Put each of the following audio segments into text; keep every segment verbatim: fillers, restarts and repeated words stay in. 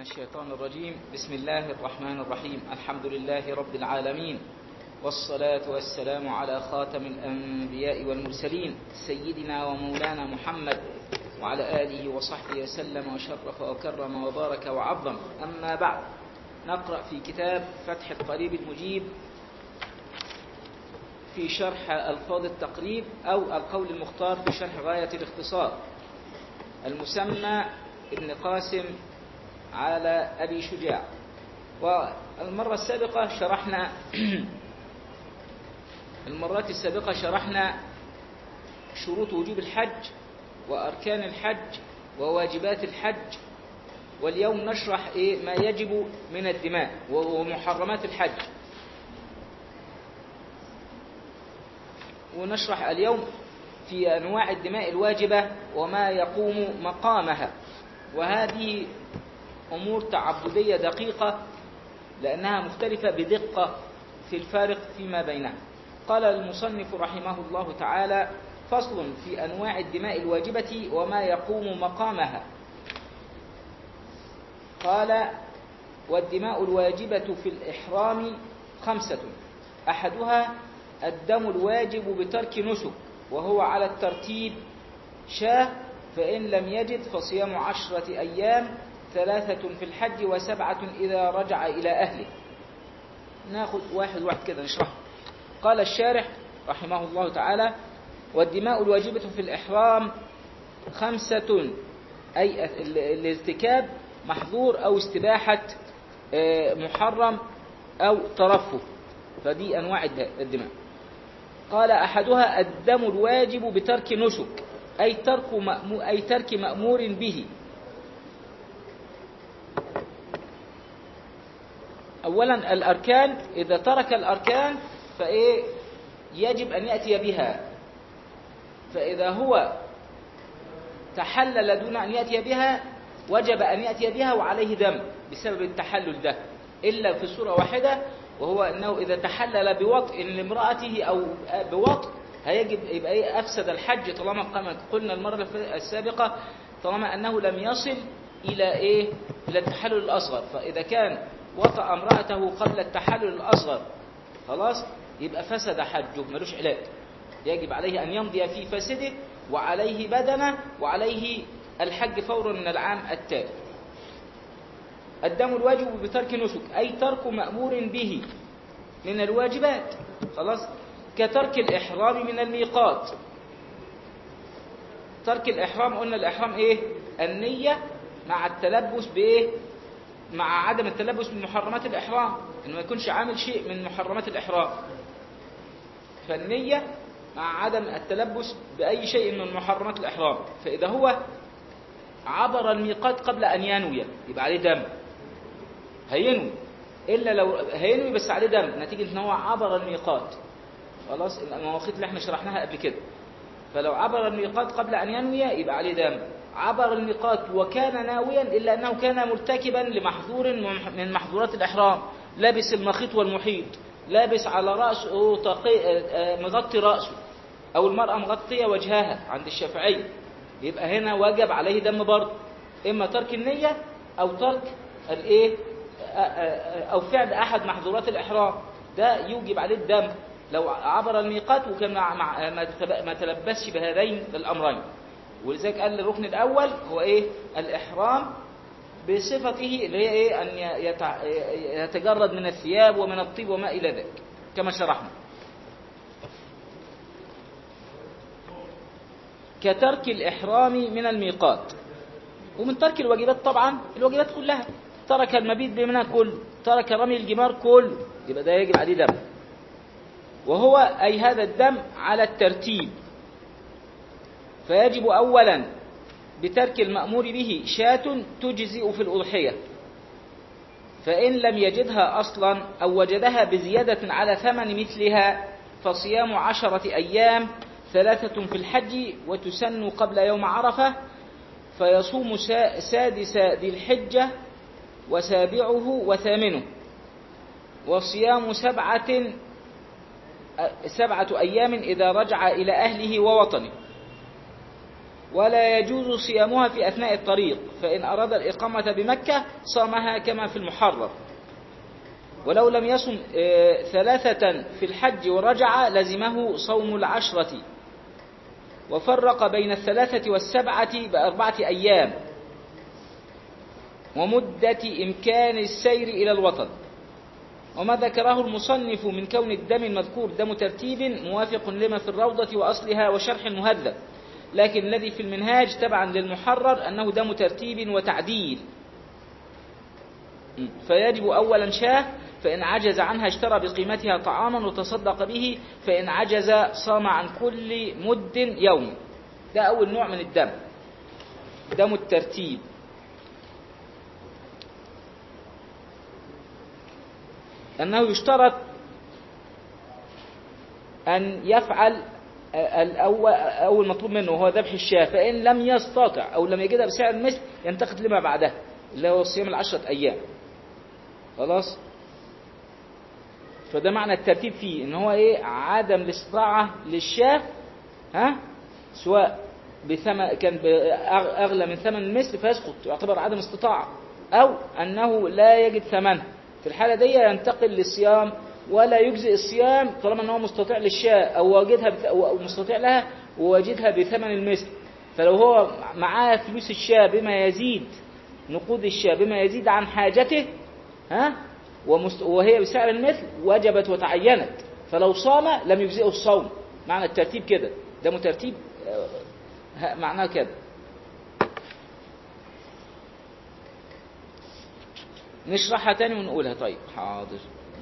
الشيطان الرجيم. بسم الله الرحمن الرحيم. الحمد لله رب العالمين، والصلاة والسلام على خاتم الأنبياء والمرسلين سيدنا ومولانا محمد وعلى آله وصحبه وسلم وشرف وكرم وبارك وعظم. أما بعد، نقرأ في كتاب فتح القريب المجيب في شرح ألفاظ التقريب أو القول المختار في شرح غاية الاختصار، المسمى ابن قاسم على أبي شجاع. والمرة السابقة شرحنا المرات السابقة شرحنا شروط وجوب الحج وأركان الحج وواجبات الحج، واليوم نشرح إيه ما يجب من الدماء ومحرمات الحج. ونشرح اليوم في أنواع الدماء الواجبة وما يقوم مقامها، وهذه أمور تعبدية دقيقة لأنها مختلفة بدقة في الفارق فيما بينها. قال المصنف رحمه الله تعالى: فصل في أنواع الدماء الواجبة وما يقوم مقامها. قال: والدماء الواجبة في الإحرام خمسة، أحدها الدم الواجب بترك نسك، وهو على الترتيب: شاة، فإن لم يجد فصيام عشرة أيام، ثلاثة في الحج وسبعة إذا رجع إلى أهله. ناخذ واحد واحد كده نشرحه. قال الشارح رحمه الله تعالى: والدماء الواجبة في الإحرام خمسة، أي الارتكاب محظور أو استباحة محرم أو ترفه، فدي أنواع الدماء. قال: أحدها الدم الواجب بترك نسك، أي ترك مأمور, أي ترك مأمور به. أولا الأركان، إذا ترك الأركان فإيه يجب أن يأتي بها، فإذا هو تحلل دون أن يأتي بها وجب أن يأتي بها وعليه دم بسبب التحلل ده، إلا في صورة واحدة، وهو أنه إذا تحلل بوطء لامرأته أو بوطء هيجب يبقى إيه أفسد الحج، طالما قام قلنا المرة السابقة طالما أنه لم يصل إلى إيه إلى التحلل الأصغر. فإذا كان وطأ امرأته قبل التحلل الأصغر خلاص يبقى فسد حجه، ملوش علاج، يجب عليه أن يمضي في فسده وعليه بدنه وعليه الحج فورا من العام التالي. الدم الواجب بترك نسك، أي ترك مأمور به من الواجبات، خلاص، كترك الإحرام من الميقات. ترك الإحرام قلنا الإحرام إيه؟ النية مع التلبس بإيه؟ مع عدم التلبس من محرمات الإحرام، إنه ما يكونش عامل شيء من محرمات الإحرام. فالنية مع عدم التلبس بأي شيء من محرمات الإحرام. فإذا هو عبر الميقات قبل أن ينوي يبقى عليه دم، هينوي، إلا لو هينوي بس عليه دم نتيجة إن هو عبر الميقات، خلاص، المواقيت اللي احنا شرحناها قبل كده. فلو عبر الميقات قبل أن ينوي يبقى عليه دم. عبر الميقات وكان ناويا إلا أنه كان مرتكبا لمحظور من محظورات الإحرام، لابس المخيط والمحيط، لابس على رأسه مغطي رأسه، أو المرأة مغطية وجهها عند الشافعي، يبقى هنا وجب عليه دم برضه، إما ترك النية أو ترك الإيه أو فعل أحد محظورات الإحرام، ده يوجب عليه الدم لو عبر الميقات وكان ما تلبسش بهذين الأمرين. ولذلك قال الركن الأول هو إيه؟ الإحرام بصفته اللي هي إيه؟ أن يتجرد من الثياب ومن الطيب وما إلى ذلك كما شرحنا. كترك الإحرام من الميقات، ومن ترك الواجبات طبعا الواجبات كلها، ترك المبيت بمنى كله، ترك رمي الجمار كله، يبقى ده يجب عليه دم. وهو أي هذا الدم على الترتيب، فيجب أولا بترك المأمور به شاة تجزئ في الأضحية، فإن لم يجدها أصلا أو وجدها بزيادة على ثمن مثلها فصيام عشرة أيام، ثلاثة في الحج وتسن قبل يوم عرفة، فيصوم سادس ذي الحجة وسابعه وثامنه، وصيام سبعة سبعة أيام إذا رجع إلى أهله ووطنه. ولا يجوز صيامها في أثناء الطريق، فإن أراد الإقامة بمكة صامها كما في المحرر. ولو لم يصم ثلاثة في الحج ورجع لزمه صوم العشرة. وفرق بين الثلاثة والسبعة بأربعة أيام ومدة إمكان السير إلى الوطن. وما ذكره المصنف من كون الدم المذكور دم ترتيب موافق لما في الروضة وأصلها وشرح المهذب، لكن الذي في المنهاج تبعا للمحرر أنه دم ترتيب وتعديل، فيجب أولا شاه، فإن عجز عنها اشترى بقيمتها طعاما وتصدق به، فإن عجز صام عن كل مد يوم. ده أول نوع من الدم، دم الترتيب. أنه يشترط أن يفعل الأول أول مطلوب منه وهو ذبح الشاة، فإن لم يستطع أو لم يجدها بسعر المثل ينتقد لما بعدها اللي هو صيام العشرة أيام. خلاص، فده معنى الترتيب فيه، إن هو إيه؟ عدم الاستطاعة للشاة، ها، سواء بثمن كان أغلى من ثمن المثل فيسقط، يعتبر عدم استطاعة، أو أنه لا يجد ثمنها. في الحالة دي ينتقل للصيام، ولا يجزئ الصيام طالما أنه مستطيع للشاة أو وجدها أو مستطيع لها ووجدها بثمن المثل. فلو هو معاه فلوس الشاة بما يزيد، نقود الشاة بما يزيد عن حاجته، ها، وهي بسعر المثل وجبت وتعينت، فلو صام لم يجزئه الصوم. معنى الترتيب كده، ده مترتيب معناه كده. نشرحها تاني ونقولها. طيب حاضر.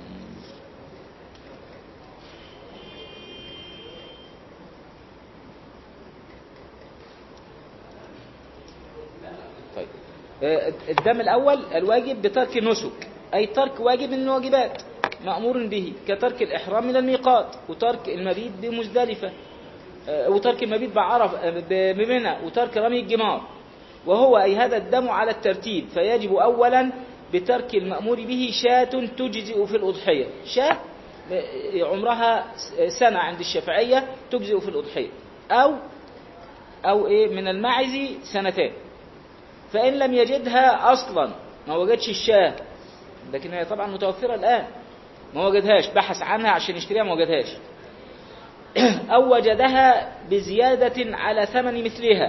طيب الدم الأول الواجب بترك النسك، أي ترك واجب من الواجبات مأمور به، كترك الإحرام من الميقات، وترك المبيت بمزدلفة، وترك المبيت بعرف بمنى، وترك رمي الجمار. وهو أي هذا الدم على الترتيب، فيجب أولا بترك المأمور به شاة تجزئ في الأضحية. شاة عمرها سنة عند الشافعية تجزئ في الأضحية، أو أو إيه من الماعز سنتين. فإن لم يجدها أصلا، ما وجدش الشاة، لكن هي طبعا متوفرة الآن، ما وجدهاش، بحث عنها عشان يشتريها ما وجدهاش، أو وجدها بزيادة على ثمن مثلها،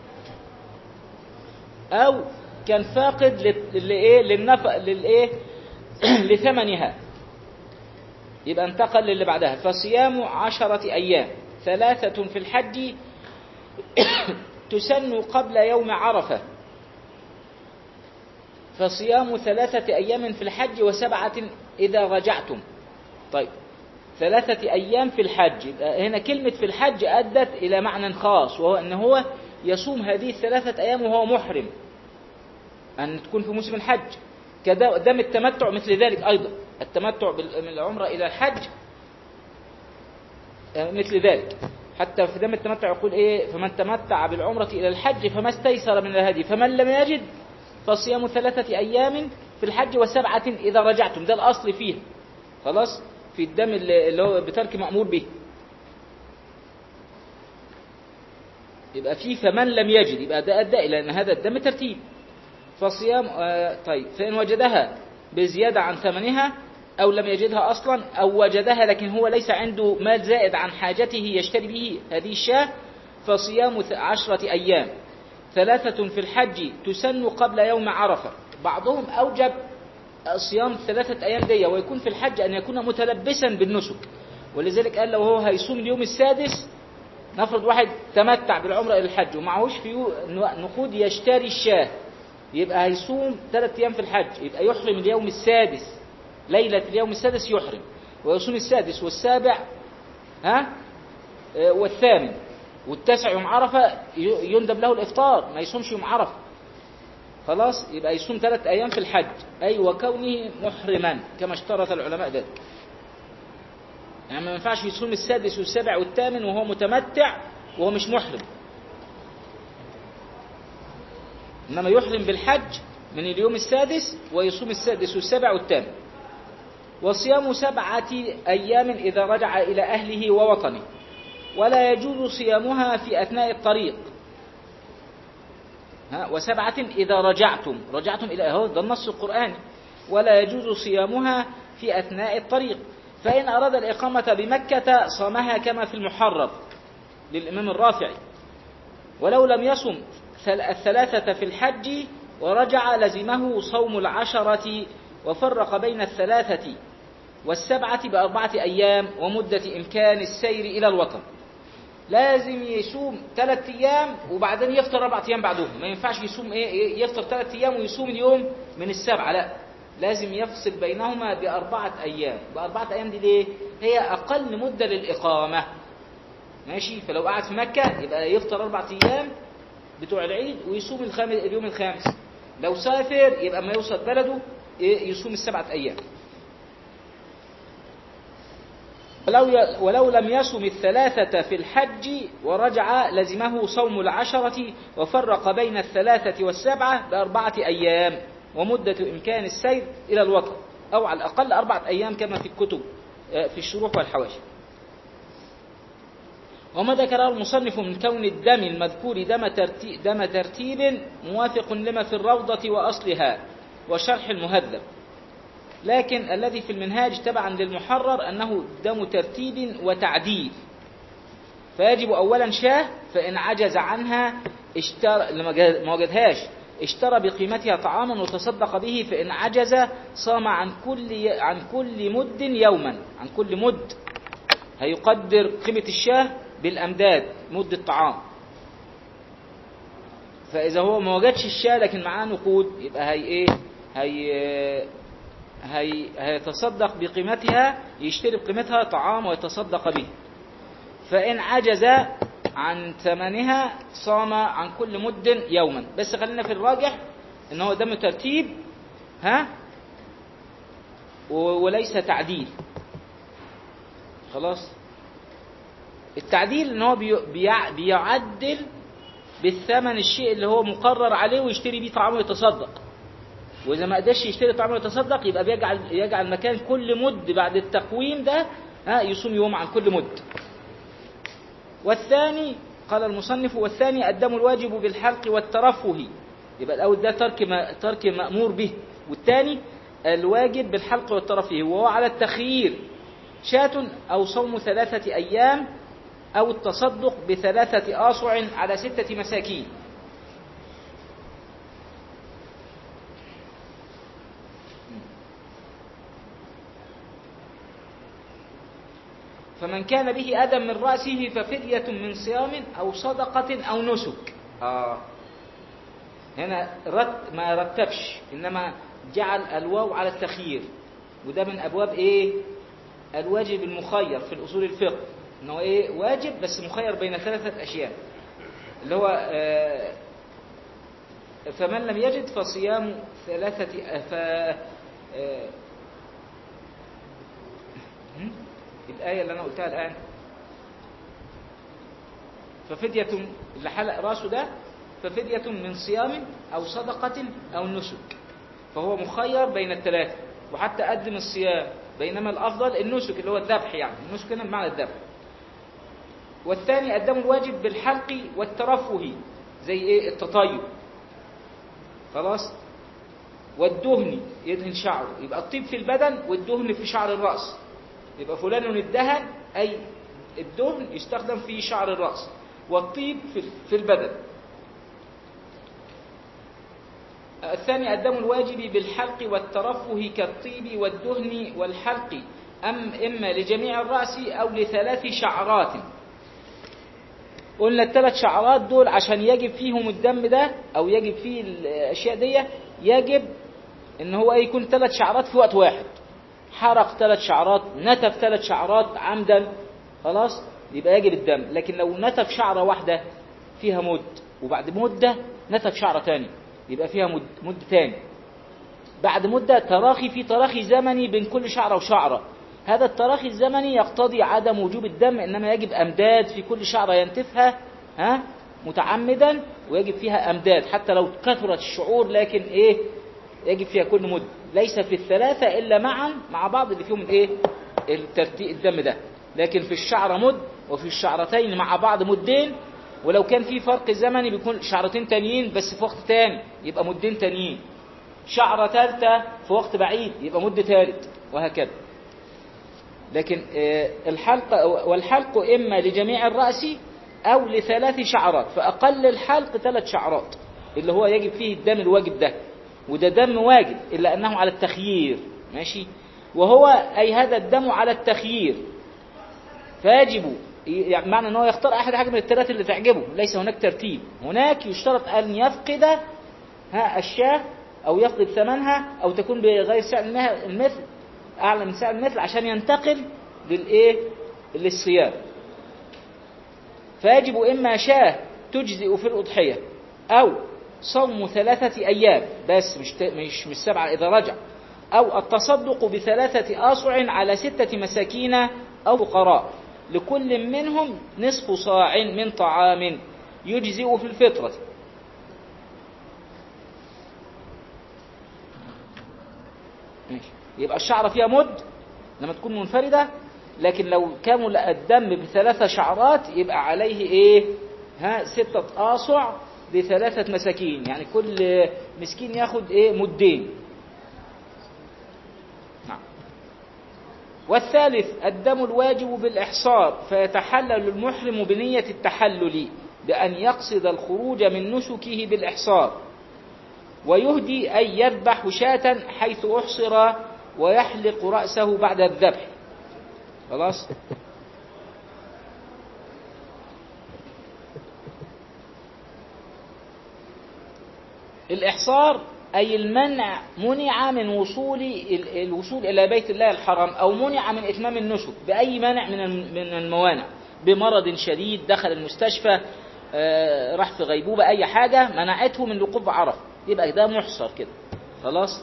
أو كان فاقد للإيه للنفق للإيه لثمنها، يبقى انتقل للي بعدها. فصيام عشرة أيام، ثلاثة في الحج تسن قبل يوم عرفة. فصيام ثلاثة أيام في الحج وسبعة إذا رجعتم. طيب ثلاثة أيام في الحج، هنا كلمة في الحج أدت إلى معنى خاص، وهو أنه هو يصوم هذه الثلاثة أيام وهو محرم، أن تكون في موسم الحج. كدم التمتع مثل ذلك أيضا، التمتع من العمرة إلى الحج مثل ذلك. حتى في دم التمتع يقول إيه؟ فمن تمتع بالعمرة إلى الحج فما استيسر من الهدي، فمن لم يجد فصيام ثلاثة أيام في الحج وسبعة إذا رجعتم. ده الأصل فيه، خلاص، في الدم اللي هو بترك مأمور به. يبقى فيه فمن لم يجد، يبقى ده أدى إلى أن هذا الدم ترتيب. فصيام آه طيب، فإن وجدها بزيادة عن ثمنها، أو لم يجدها أصلا، أو وجدها لكن هو ليس عنده مال زائد عن حاجته يشتري به هذه الشاة، فصيام عشرة أيام، ثلاثة في الحج تسن قبل يوم عرفة. بعضهم أوجب صيام ثلاثة أيام دي ويكون في الحج أن يكون متلبسا بالنسك، ولذلك قال لو هو هيصوم اليوم السادس، نفرض واحد تمتع بالعمرة إلى الحج ومعهوش فيه نقود يشتري الشاة، يبقى هيصوم ثلاثة أيام في الحج، يبقى يحرم اليوم السادس، ليلة اليوم السادس يحرم، ويصوم السادس والسابع ها والثامن والتاسع يوم عرفة يندب له الإفطار، ما يصومش يوم عرفة. خلاص، يبقى يصوم ثلاث أيام في الحج، أي وكونه محرما كما اشترط العلماء ذلك. يعني ما ينفعش يصوم السادس والسابع والثامن وهو متمتع وهو مش محرم، إنما يحرم بالحج من اليوم السادس ويصوم السادس والسابع والثامن. وصيام سبعة أيام إذا رجع إلى أهله ووطنه، ولا يجوز صيامها في أثناء الطريق، ها وسبعة إذا رجعتم رجعتم إلى هو ده النص القرآني. ولا يجوز صيامها في أثناء الطريق. فإن أراد الإقامة بمكة صامها كما في المحرر للإمام الرافعي. ولو لم يصم الثلاثة في الحج ورجع لزمه صوم العشرة وفرق بين الثلاثة والسبعة بأربعة أيام ومدة إمكان السير إلى الوطن. لازم يصوم ثلاث أيام وبعدين يفطر أربعة أيام بعدهم. ما ينفعش يصوم إيه يفطر ثلاث أيام ويصوم اليوم من السبعة، لا، لازم يفصل بينهما بأربعة أيام. بأربعة أيام دي ليه؟ هي أقل مدة للإقامة. ماشي. فلو قعد في مكة يبقى يفطر أربعة أيام بتوع العيد ويصوم الخامس اليوم الخامس. لو سافر يبقى ما يوصل بلده يصوم السبعة أيام. ولو ولو لم يصم الثلاثة في الحج ورجع لزمه صوم العشرة وفرق بين الثلاثة والسبعة بأربعة أيام ومدة إمكان السير إلى الوطن، أو على الأقل أربعة أيام كما في الكتب في الشروح والحواشي. وما ذكره المصنف من كون الدم المذكور دم ترتيب, دم ترتيب موافق لما في الروضة وأصلها وشرح المهذب، لكن الذي في المنهاج تبعا للمحرر أنه دم ترتيب وتعديل. فيجب أولا شاه، فإن عجز عنها اشترى لما ما وجدهاش اشترى بقيمتها طعاما وتصدق به، فإن عجز صام عن كل عن كل مد يوما. عن كل مد هيقدر قيمة الشاه بالأمداد مد الطعام. فإذا هو ما وجدش الشاه لكن معاه نقود يبقى هي إيه هي هي هيتصدق بقيمتها، يشتري بقيمتها طعام ويتصدق به. فإن عجز عن ثمنها صام عن كل مد يوما. بس خلينا في الراجح ان هو دم ترتيب ها وليس تعديل. خلاص. التعديل ان هو بيعدل بالثمن الشيء اللي هو مقرر عليه ويشتري بيه طعام ويتصدق، واذا ما قدرش يشتري طعام ويتصدق يبقى بيجعل يجعل مكان كل مد بعد التقويم ده ها يصوم يوم عن كل مد. والثاني قال المصنف والثاني الدم الواجب بالحلق والترفه. يبقى الأول ده ترك ما ترك مأمور به، والثاني الواجب بالحلق والترفه وهو على التخيير شاة أو صوم ثلاثة أيام أو التصدق بثلاثة آصع على ستة مساكين. فمن كان به أذى من رأسه ففدية من صيام أو صدقة أو نسك. آه. هنا رت ما رتبش، إنما جعل الواو على التخيير، وده من أبواب إيه الواجب المخير في الأصول الفقه، إنه إيه واجب بس مخير بين ثلاثة أشياء، اللي هو آه فمن لم يجد فصيام ثلاثة ف آه الآية اللي أنا قلتها الآن، ففدية اللي حلق راسه ده ففدية من صيام أو صدقة أو نسك، فهو مخير بين الثلاثة، وحتى قدم الصيام، بينما الأفضل النسك اللي هو الذبح، يعني النسك هنا بمعنى الذبح. والثاني الدم الواجب بالحلق والترفه زي إيه التطيب. خلاص. والدهن يدهن شعره، يبقى الطيب في البدن والدهن في شعر الرأس. يبقى فلان الدهن أي الدهن يستخدم في شعر الرأس، والطيب في البدن. الثاني الدم الواجب بالحلق والترفه كالطيب والدهن والحلق، أم إما لجميع الرأس أو لثلاث شعرات. قلنا الثلاث شعرات دول عشان يجب فيهم الدم ده أو يجب فيه الأشياء دي، يجب إن هو يكون ثلاث شعرات في وقت واحد. حرق ثلاث شعرات، نتف ثلاث شعرات عمدا، خلاص يبقى يجب الدم. لكن لو نتف شعرة واحدة فيها مد، وبعد مدة نتف شعرة تاني يبقى فيها مد, مد تاني، بعد مدة تراخي في تراخي زمني بين كل شعرة وشعرة. هذا التراخي الزمني يقتضي عدم وجوب الدم، إنما يجب أمداد في كل شعرة ينتفها ها متعمدا، ويجب فيها أمداد حتى لو كثرت الشعور، لكن إيه يجب فيها كل مد. ليس في الثلاثة إلا معا مع بعض اللي فيهم الإيه الترتيب الدم ده، لكن في الشعرة مد وفي الشعرتين مع بعض مدين، ولو كان في فرق زمني بيكون شعرتين تانيين بس في وقت تاني يبقى مدين تانيين، شعرة ثالثة في وقت بعيد يبقى مد ثالث، وهكذا. لكن الحلق والحلق إما لجميع الرأس أو لثلاث شعرات، فأقل الحلق ثلاث شعرات اللي هو يجب فيه الدم الواجب ده، وده دم واجب إلا أنه على التخيير، ماشي، وهو أي هذا الدم على التخيير، فيجب يعني معنى أنه يختار أحد حاجة من الثلاث اللي تعجبه، ليس هناك ترتيب. هناك يشترط أن يفقد ها الشاة أو يفقد ثمنها أو تكون بغير سعر المثل أعلى من سعر المثل عشان ينتقل للإيه للصيام. فيجب إما شاة تجزئ في الأضحية أو صوم ثلاثة أيام بس مش مش مش سبعة إذا رجع، أو التصدق بثلاثة آصع على ستة مساكين أو فقراء لكل منهم نصف صاع من طعام يجزئ في الفطرة. يبقى الشعرة فيها مد لما تكون منفردة، لكن لو كامل الدم بثلاثة شعرات يبقى عليه ايه ها ستة آصع بثلاثة مساكين، يعني كل مسكين ياخد ايه مدين. نعم. والثالث الدم الواجب بالإحصار، فيتحلل المحرم بنية التحلل بأن يقصد الخروج من نسكه بالإحصار، ويهدي أن يذبح شاة حيث أحصر ويحلق رأسه بعد الذبح. خلاص. الإحصار أي المنع، منع من وصول الوصول إلى بيت الله الحرام، أو منع من إتمام النسك بأي مانع من الموانع، بمرض شديد، دخل المستشفى، راح في غيبوبة، أي حاجة منعته من الوقوف عرفة، يبقى ده محصر كده. خلاص.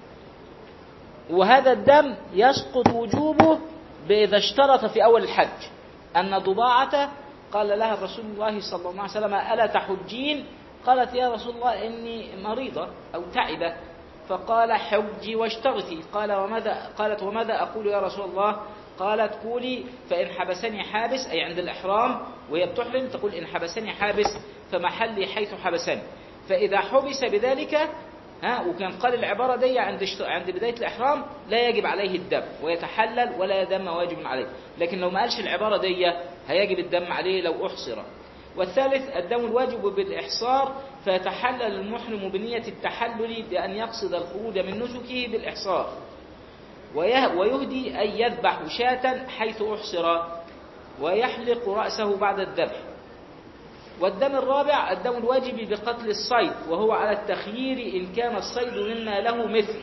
وهذا الدم يسقط وجوبه إذا اشترط في أول الحج أن ضباعة قال لها رسول الله صلى الله عليه وسلم ألا تحجين؟ قالت يا رسول الله إني مريضة أو تعبة، فقال حجي واشترطي. قال وماذا؟ قالت وماذا أقول يا رسول الله؟ قالت قولي فإن حبسني حابس، أي عند الإحرام وهي بتحرم تقول إن حبسني حابس فمحلي حيث حبسني. فإذا حبس بذلك ها وكان قال العبارة دي عند عند بداية الإحرام لا يجب عليه الدم ويتحلل ولا دم واجب عليه، لكن لو ما قالش العبارة دي هيجب الدم عليه لو أحصر. والثالث الدم الواجب بالإحصار، فيتحلل المحرم بنية التحلل بأن يقصد الخروج من نسكه بالإحصار، ويهدي أن يذبح شاة حيث أحصر ويحلق رأسه بعد الذبح. والدم الرابع الدم الواجب بقتل الصيد، وهو على التخيير إن كان الصيد مما له مثل،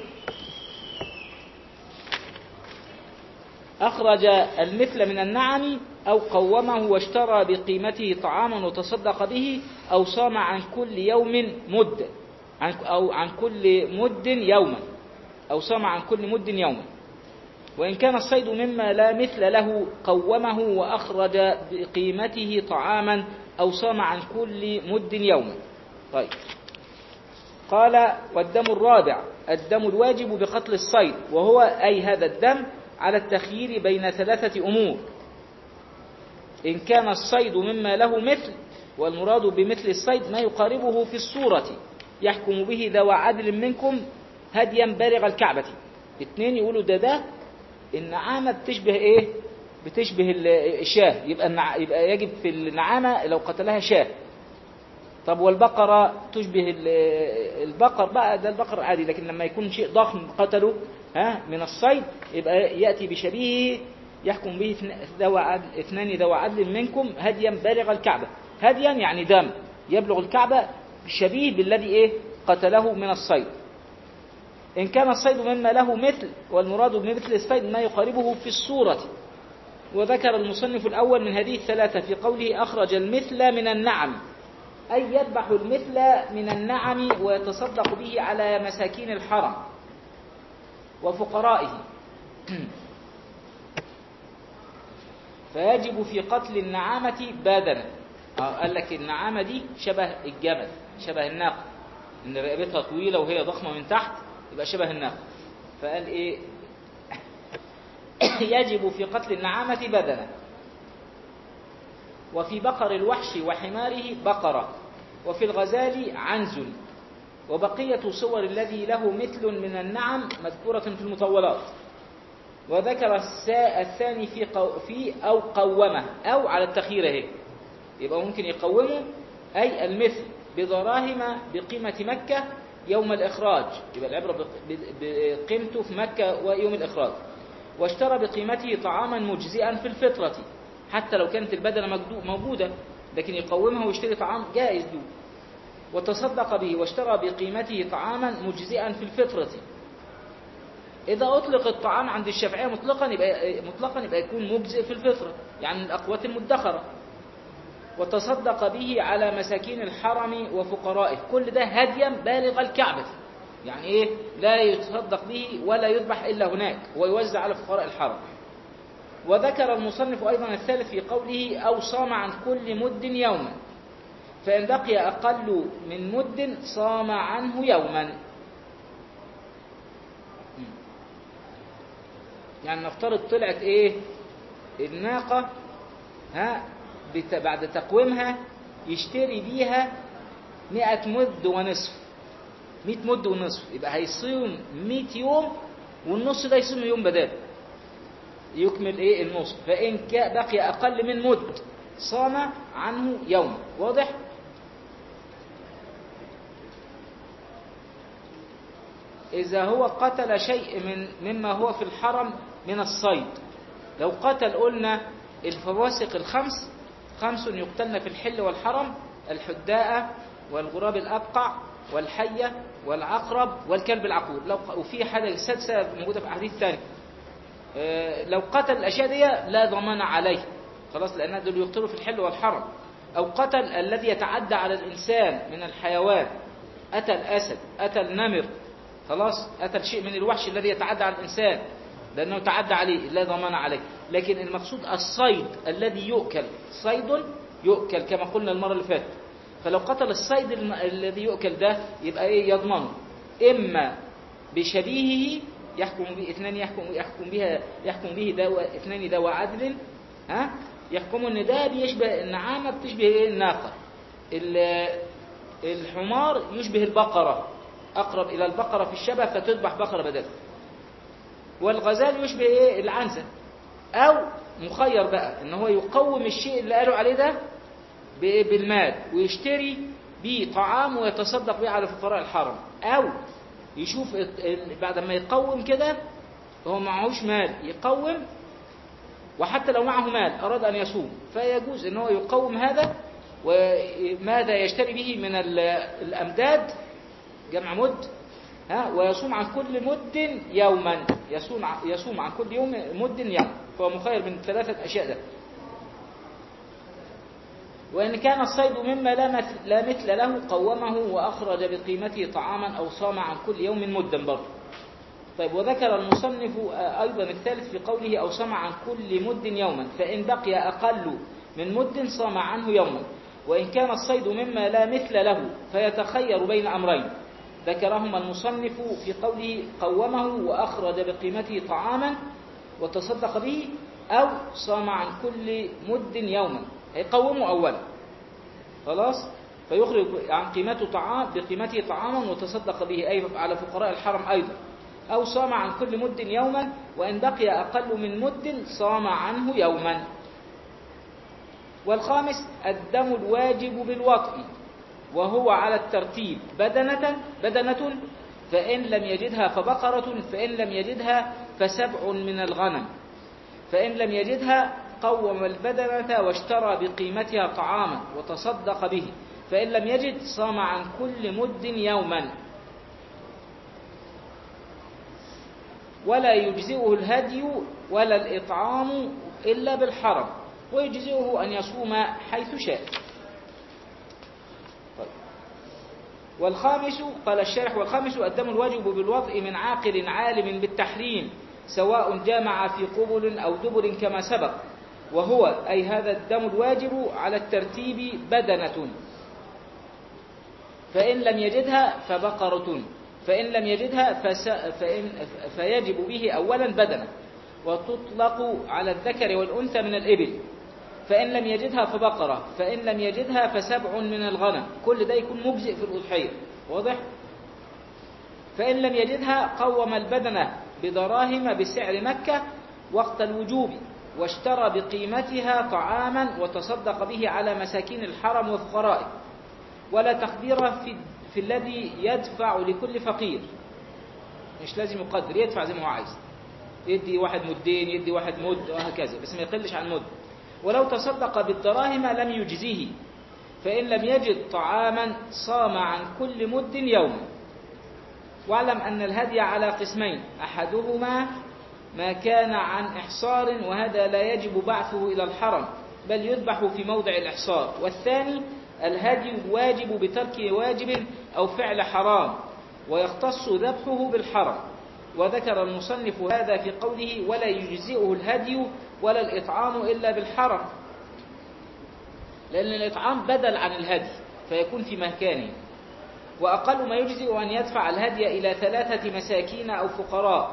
أخرج المثل من النعم أو قومه واشترى بقيمته طعاما وتصدق به، أو صام عن كل يوم مد أو عن كل مد يوما أو صام عن كل مد يوما. وإن كان الصيد مما لا مثل له قومه وأخرج بقيمته طعاما أو صام عن كل مد يوما. طيب. قال والدم الرابع الدم الواجب بقتل الصيد، وهو أي هذا الدم على التخيير بين ثلاثة أمور: إن كان الصيد مما له مثل، والمراد بمثل الصيد ما يقاربه في الصورة يحكم به ذو عدل منكم هديا بالغ الكعبة. اثنين يقولوا ده ده النعامة بتشبه ايه؟ بتشبه الشاه، يبقى النع... يبقى يجب في النعامة لو قتلها شاه. طب والبقرة تشبه البقر بقى، ده البقر عادي، لكن لما يكون شيء ضخم قتله ها من الصيد يبقى يأتي بشبيهه يحكم به ذو عدل اثنان ذو عدل منكم هديا بالغ الكعبة. هديا يعني دم يبلغ الكعبة شبيه بالذي ايه قتله من الصيد. إن كان الصيد مما له مثل، والمراد بمثل الصيد ما يقاربه في الصورة. وذكر المصنف الأول من هذه الثلاثة في قوله أخرج المثل من النعم، أي يذبح المثل من النعم ويتصدق به على مساكين الحرم وفقرائه. فيجب في قتل النعامة بدنا. قال لك النعامة دي شبه الجمل، شبه الناقة، إن رقبتها طويلة وهي ضخمة من تحت يبقى شبه الناقة. فقال إيه يجب في قتل النعامة بدنا. وفي بقر الوحش وحماره بقرة، وفي الغزال عنز. وبقية صور الذي له مثل من النعم مذكورة في المطولات. وذكر الثاني في, قو في أو قومه أو على التخير اهي، يبقى ممكن يقومه أي المثل بدراهم بقيمة مكة يوم الإخراج، يبقى العبرة بقيمته في مكة ويوم الإخراج. واشترى بقيمته طعاما مجزئا في الفطرة، حتى لو كانت البدنة موجودة لكن يقومها ويشتري طعام جائز له. وتصدق به واشترى بقيمته طعاما مجزئا في الفطرة. إذا أطلق الطعام عند الشافعية مطلقا يبقى, مطلقا يبقى يكون مجزئ في الفطرة، يعني من الأقوات المدخرة. وتصدق به على مساكين الحرم وفقرائه، كل ده هديا بالغ الكعبة، يعني إيه؟ لا يتصدق به ولا يذبح إلا هناك، ويوزع على فقراء الحرم. وذكر المصنف أيضا الثالث في قوله أو صام عن كل مد يوما، فإن بقي أقل من مد صام عنه يوما. يعني نفترض طلعت إيه الناقة ها بعد تقويمها يشتري بيها مئة مد ونصف، مئة مد ونصف، يبقى هيصوم مئة يوم والنص ده يصوم يوم بدال يكمل ايه النص. فإن بقي أقل من مد صام عنه يوم. واضح؟ إذا هو قتل شيء من مما هو في الحرم من الصيد، لو قتل قلنا الفواسق الخمس، خمس يقتلن في الحل والحرم: الحداء والغراب الأبقع والحية والعقرب والكلب العقور. لو وفي حاجة سادسة موجودة في أحاديث ثانية، لو قتل الأشياء دي لا ضمان عليه خلاص، لأن دول يقتلوا في الحل والحرم. أو قتل الذي يتعدى على الإنسان من الحيوان، أتى الأسد، أتى النمر، خلاص أتى شيء من الوحش الذي يتعدى على الإنسان لأنه تعدى عليه لا ضمان عليه. لكن المقصود الصيد الذي يؤكل، صيد يؤكل كما قلنا المرة اللي فاتت. فلو قتل الصيد الم... الذي يؤكل ده يبقى إيه يضمنه؟ إما بشبيهه يحكم به اثنان، يحكم يحكم بها يحكم به ذو اثنان ذو عدل، ها يحكم ان ده بيشبه النعامه، بتشبه ايه الناقه. الحمار يشبه البقره، اقرب الى البقره في الشبه فتذبح بقره بدله. والغزال يشبه ايه العنزه. او مخير بقى ان هو يقوم الشيء اللي قالوا عليه ده بالمال ويشتري بيه طعام ويتصدق به على فقراء الحرم، او يشوف بعد ما يقوم كده هو معهوش مال يقوم، وحتى لو معه مال أراد أن يصوم فيجوز أنه يقوم هذا، وماذا يشتري به من الأمداد جمع مد، ها ويصوم عن كل مد يوما، يصوم يصوم عن كل يوم مد يوم، فهو مخير من ثلاثة أشياء ده. وإن كان الصيد مما لا مثل له قومه وأخرج بقيمته طعاما أو صام عن كل يوم مدا برضه. طيب وذكر المصنف أيضا الثالث في قوله أو صام عن كل مد يوما، فإن بقي أقل من مد صام عنه يوما. وإن كان الصيد مما لا مثل له فيتخير بين أمرين ذكرهما المصنف في قوله قومه وأخرج بقيمته طعاما وتصدق به، أو صام عن كل مد يوما، هيقومه أولا خلاص فيخرج عن قيمته طعام بقيمته طعاما وتصدق به أي على فقراء الحرم أيضا، أو صام عن كل مد يوما. وإن بقي أقل من مد صام عنه يوما. والخامس الدم الواجب بالوطء، وهو على الترتيب بدنة بدنة فإن لم يجدها فبقرة، فإن لم يجدها فسبع من الغنم، فإن لم يجدها قوم البدنة واشترى بقيمتها طعاما وتصدق به، فإن لم يجد صام عن كل مد يوما. ولا يجزئه الهدي ولا الإطعام إلا بالحرم، ويجزئه أن يصوم حيث شاء. طيب. والخامس قال الشارح والخامس الدم الواجب بالوضع من عاقل عالم بالتحريم سواء جامع في قبل أو دبر كما سبق، وهو أي هذا الدم الواجب على الترتيب بدنة، فإن لم يجدها فبقرة، فإن لم يجدها فإن فيجب به أولا بدنة، وتطلق على الذكر والأنثى من الإبل. فإن لم يجدها فبقرة، فإن لم يجدها فسبع من الغنم. كل ده يكون مجزئ في الأضحية. واضح؟ فإن لم يجدها قوم البدنة بدراهم بسعر مكة وقت الوجوب، واشترى بقيمتها طعاما وتصدق به على مساكين الحرم وفقرائه، ولا تقدير في, في الذي يدفع لكل فقير. مش لازم يقدر، يدفع زي ما هو عايز، يدي واحد مدين، يدي واحد مد، وهكذا، بس ما يقلش عن مد. ولو تصدق بالدراهم لم يجزيه، فإن لم يجد طعاما صام عن كل مد يوما. واعلم أن الهدي على قسمين، أحدهما ما كان عن إحصار وهذا لا يجب بعثه إلى الحرم بل يذبح في موضع الإحصار، والثاني الهدي واجب بترك واجب أو فعل حرام ويختص ذبحه بالحرم. وذكر المصنف هذا في قوله ولا يجزئه الهدي ولا الإطعام إلا بالحرم، لأن الإطعام بدل عن الهدي فيكون في مكانه. وأقل ما يجزئ أن يدفع الهدي إلى ثلاثة مساكين أو فقراء،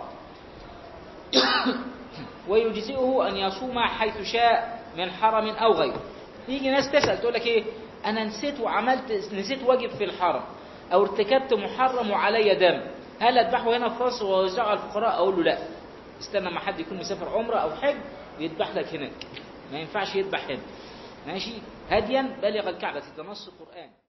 ويجزئه أن يصوم حيث شاء من حرم أو غيره. يجي ناس تسأل تقول لك إيه، أنا نسيت وعملت نسيت واجب في الحرم أو ارتكبت محرم وعلي دم، هل أذبحه هنا في مصر وأوزعه على الفقراء؟ أقول له لا، استنى ما حد يكون مسافر عمرة أو حج يذبح لك هناك، ما ينفعش يذبح هنا. ماشي؟ هديا بلغ الكعبة، ده نص القرآن.